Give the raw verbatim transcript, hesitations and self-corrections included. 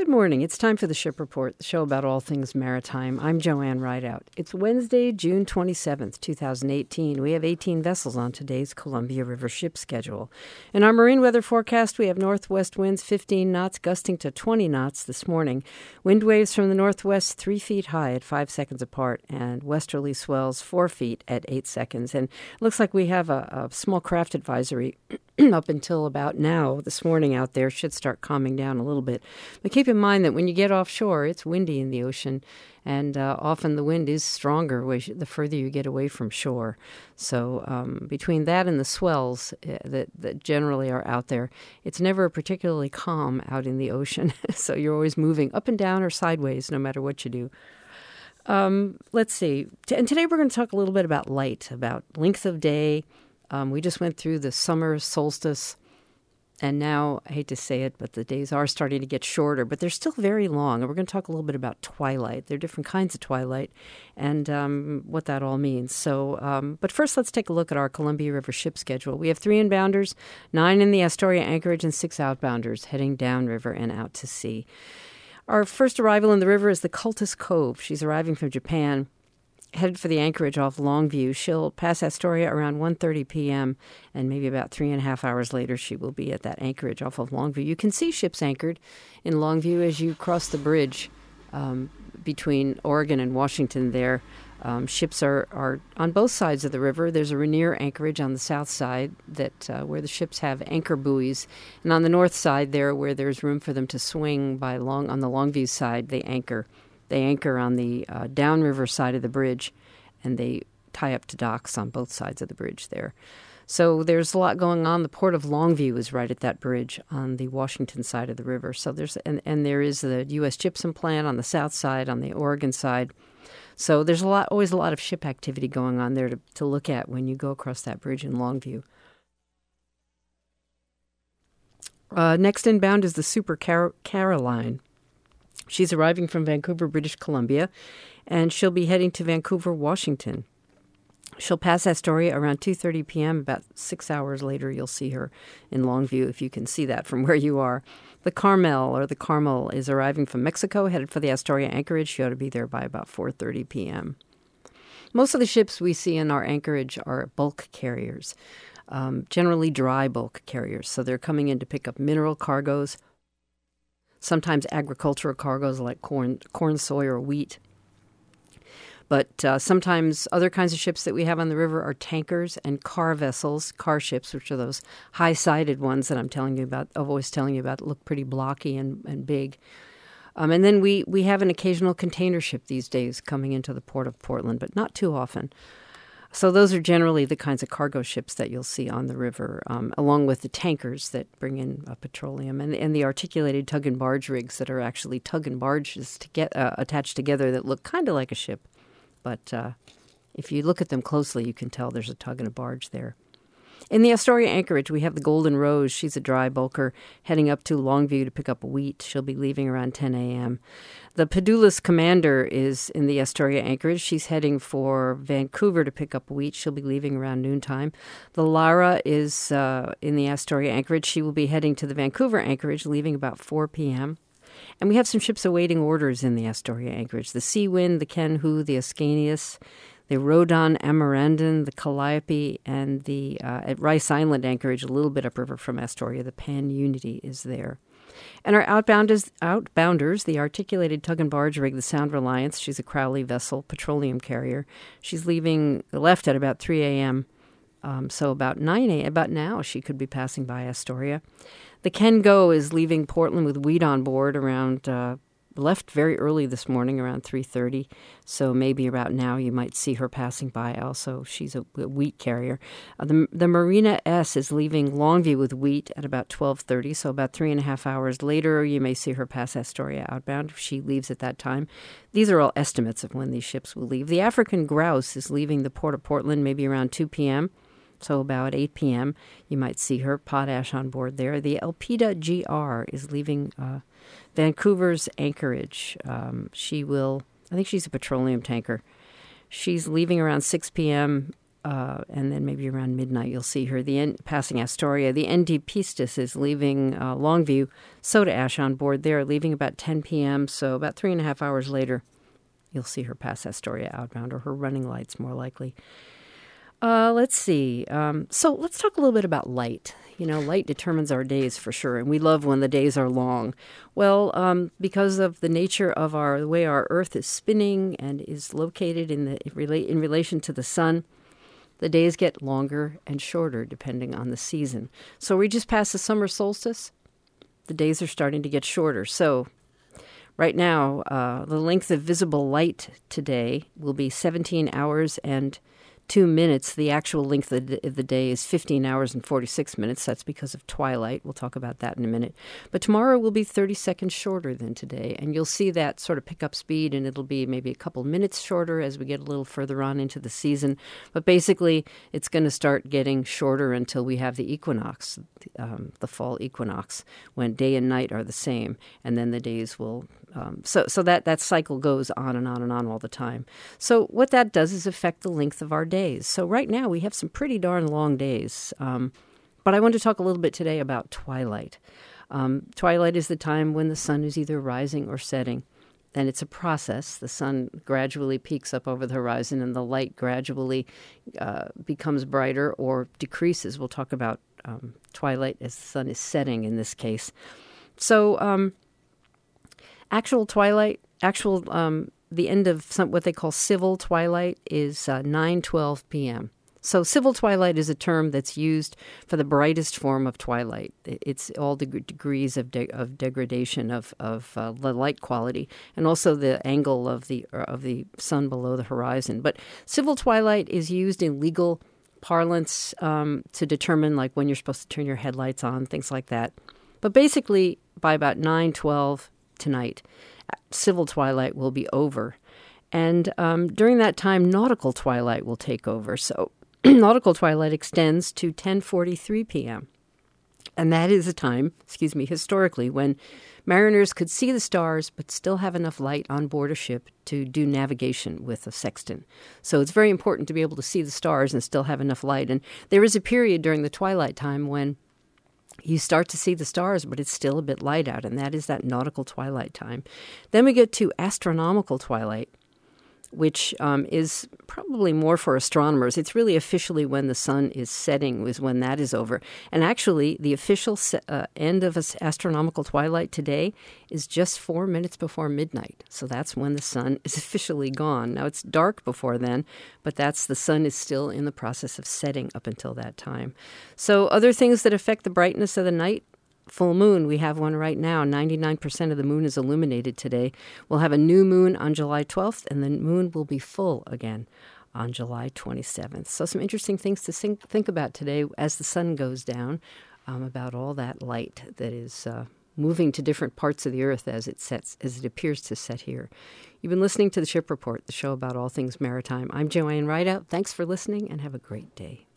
Good morning. It's time for the Ship Report, the show about all things maritime. I'm Joanne Rideout. It's Wednesday, June twenty-seventh, twenty eighteen. We have eighteen vessels on today's Columbia River ship schedule. In our marine weather forecast, we have northwest winds fifteen knots, gusting to twenty knots this morning. Wind waves from the northwest three feet high at five seconds apart, and westerly swells four feet at eight seconds. And it looks like we have a, a small craft advisory up until about now this morning out there. Should start calming down a little bit. But keep in mind that when you get offshore, it's windy in the ocean, and uh, often the wind is stronger the further you get away from shore. So um, between that and the swells uh, that, that generally are out there, it's never particularly calm out in the ocean. So you're always moving up and down or sideways no matter what you do. Um, let's see. T- and today we're going to talk a little bit about light, about length of day. Um, we just went through the summer solstice, and now, I hate to say it, but the days are starting to get shorter, but they're still very long. And we're going to talk a little bit about twilight. There are different kinds of twilight and um, what that all means. So, um, but first, let's take a look at our Columbia River ship schedule. We have three inbounders, nine in the Astoria anchorage, and six outbounders heading downriver and out to sea. Our first arrival in the river is the Cultus Cove. She's arriving from Japan, headed for the anchorage off Longview. She'll pass Astoria around one thirty p.m., and maybe about three and a half hours later, she will be at that anchorage off of Longview. You can see ships anchored in Longview as you cross the bridge um, between Oregon and Washington there. Um, ships are, are on both sides of the river. There's a Rainier anchorage on the south side that uh, where the ships have anchor buoys. And on the north side there, where there's room for them to swing by long on the Longview side, they anchor. They anchor on the uh, downriver side of the bridge, and they tie up to docks on both sides of the bridge there. So there's a lot going on. The port of Longview is right at that bridge on the Washington side of the river. So there's and, and there is the U S gypsum plant on the south side, on the Oregon side. So there's a lot, always a lot of ship activity going on there to, to look at when you go across that bridge in Longview. Uh, next inbound is the Super Car- Caroline. She's arriving from Vancouver, British Columbia, and she'll be heading to Vancouver, Washington. She'll pass Astoria around two thirty p.m. About six hours later, you'll see her in Longview, if you can see that from where you are. The Carmel, or the Carmel, is arriving from Mexico, headed for the Astoria anchorage. She ought to be there by about four thirty p.m. Most of the ships we see in our anchorage are bulk carriers, um, generally dry bulk carriers. So they're coming in to pick up mineral cargoes, sometimes agricultural cargoes like corn, corn, soy, or wheat. But uh, sometimes other kinds of ships that we have on the river are tankers and car vessels, car ships, which are those high-sided ones that I'm telling you about, I'm always telling you about, that look pretty blocky and, and big. Um, and then we, we have an occasional container ship these days coming into the port of Portland, but not too often. So those are generally the kinds of cargo ships that you'll see on the river, um, along with the tankers that bring in uh, petroleum and, and the articulated tug and barge rigs that are actually tug and barges to get uh, attached together that look kind of like a ship. But uh, if you look at them closely, you can tell there's a tug and a barge there. In the Astoria anchorage, we have the Golden Rose. She's a dry bulker heading up to Longview to pick up wheat. She'll be leaving around ten a.m. The Pedulus Commander is in the Astoria anchorage. She's heading for Vancouver to pick up wheat. She'll be leaving around noontime. The Lara is uh, in the Astoria anchorage. She will be heading to the Vancouver anchorage, leaving about four p.m. And we have some ships awaiting orders in the Astoria anchorage. The Seawind, the Kenhu, the Ascanius, the Rodon Amarandin, the Calliope, and the uh, at Rice Island anchorage, a little bit upriver from Astoria, the Pan Unity is there. And our outbounders, outbounders, the articulated tug and barge rig, the Sound Reliance, she's a Crowley vessel, petroleum carrier. She's leaving, left at about three a.m., um, so about nine a.m., about now she could be passing by Astoria. The Ken Go is leaving Portland with wheat on board around, uh, left very early this morning, around three thirty. So maybe about now you might see her passing by also. She's a, a wheat carrier. Uh, the, the Marina S is leaving Longview with wheat at about twelve thirty. So about three and a half hours later, you may see her pass Astoria outbound if she leaves at that time. These are all estimates of when these ships will leave. The African Grouse is leaving the port of Portland maybe around two p.m., so about eight p.m., you might see her, potash on board there. The Elpida G R is leaving uh, Vancouver's anchorage. Um, she will, I think she's a petroleum tanker. She's leaving around six p.m., uh, and then maybe around midnight you'll see her the en- passing Astoria. The N D Pistis is leaving uh, Longview, soda ash on board there, leaving about ten p.m., so about three and a half hours later you'll see her pass Astoria outbound, or her running lights more likely. Uh, let's see. Um, so let's talk a little bit about light. You know, light determines our days for sure, and we love when the days are long. Well, um, because of the nature of our the way our Earth is spinning and is located in the in relation to the sun, the days get longer and shorter depending on the season. So we just passed the summer solstice. The days are starting to get shorter. So right now, uh, the length of visible light today will be seventeen hours and two minutes. The actual length of the, of the day is fifteen hours and forty-six minutes. That's because of twilight. We'll talk about that in a minute. But tomorrow will be thirty seconds shorter than today, and you'll see that sort of pick up speed, and it'll be maybe a couple minutes shorter as we get a little further on into the season. But basically, it's going to start getting shorter until we have the equinox, um, the fall equinox, when day and night are the same, and then the days will Um, so so that, that cycle goes on and on and on all the time. So what that does is affect the length of our days. So right now we have some pretty darn long days. Um, but I want to talk a little bit today about twilight. Um, twilight is the time when the sun is either rising or setting. And it's a process. The sun gradually peaks up over the horizon and the light gradually uh, becomes brighter or decreases. We'll talk about um, twilight as the sun is setting in this case. So um Actual twilight, actual, um, the end of some, what they call civil twilight is uh, nine twelve p.m. So civil twilight is a term that's used for the brightest form of twilight. It's all the degrees of de- of degradation of of uh, the light quality, and also the angle of the of the sun below the horizon. But civil twilight is used in legal parlance um, to determine like when you're supposed to turn your headlights on, things like that. But basically, by about nine twelve tonight, civil twilight will be over. And um, during that time, nautical twilight will take over. So nautical twilight extends to ten forty-three p.m. And that is a time, excuse me, historically, when mariners could see the stars but still have enough light on board a ship to do navigation with a sextant. So it's very important to be able to see the stars and still have enough light. And there is a period during the twilight time when you start to see the stars, but it's still a bit light out, and that is that nautical twilight time. Then we get to astronomical twilight, which um, is probably more for astronomers. It's really officially when the sun is setting is when that is over. And actually, the official se- uh, end of an astronomical twilight today is just four minutes before midnight. So that's when the sun is officially gone. Now, it's dark before then, but that's the sun is still in the process of setting up until that time. So other things that affect the brightness of the night: full moon. We have one right now. ninety-nine percent of the moon is illuminated today. We'll have a new moon on July twelfth, and the moon will be full again on July twenty-seventh. So some interesting things to think, think about today as the sun goes down, um, about all that light that is uh, moving to different parts of the earth as it sets, as it appears to set here. You've been listening to The Ship Report, the show about all things maritime. I'm Joanne Rideout. Thanks for listening, and have a great day.